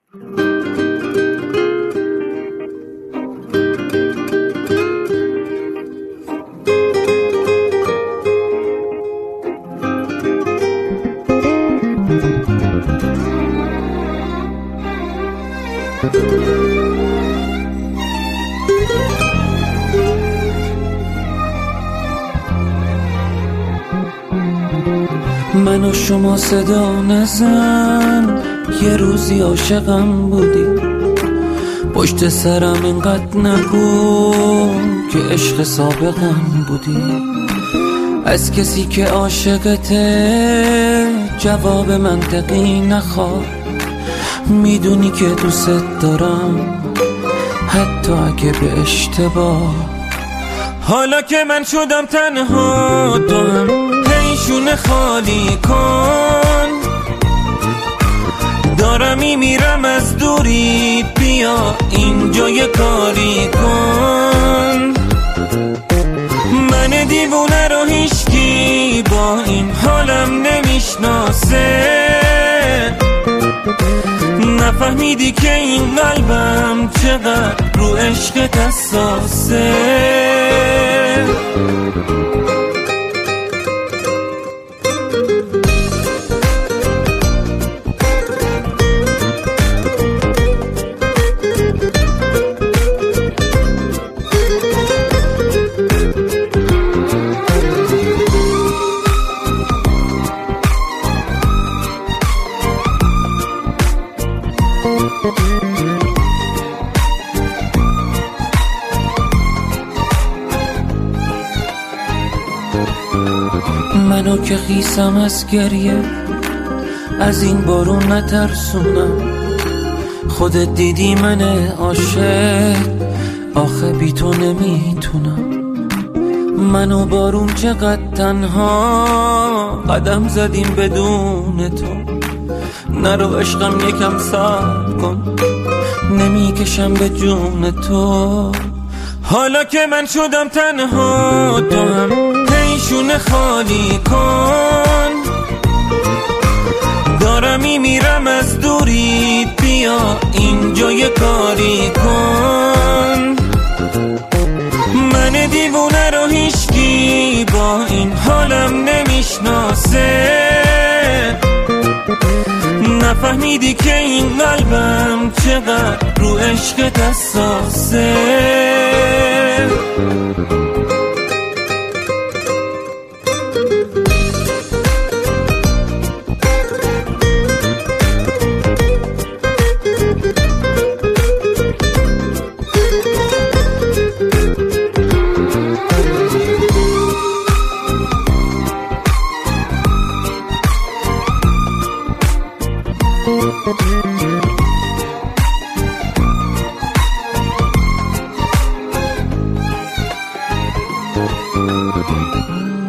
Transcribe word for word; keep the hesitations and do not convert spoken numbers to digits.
من و شما صدا نزن، یه روزی عاشقم بودی، پشت سرم اینقدر نگو که عشق سابقم بودی. از کسی که عاشقته جواب منطقی نخواه، میدونی که دوست دارم حتی اگه به اشتباه. حالا که من شدم تنها تو هم پیشون خالی کن، دارم میمیرم از دوری، بیا اینجا یه کاری کن. من دیوونه رو هیچکی با این حالم نمیشناسه، نفهمیدی که این قلبم چقدر رو عشق حساسه. منو که خیسم از گریه، از این بارون نترسونم، خودت دیدی من عاشق، آخه بی تو نمیتونم. منو بارون چقدر تنها قدم زدیم بدون تو، نرو عشقم یکم صبر کن، نمیکشم به جون تو. حالا که من شدم تنها تو هم پیشون خالی کن، دارم میمیرم از دوری، بیا اینجا یه کاری کن. من دیوونه رو هیچکی با این حالم نمیشناسه، نفهمیدی که این قلبم چقدر رو عشق حساسه. Thank you.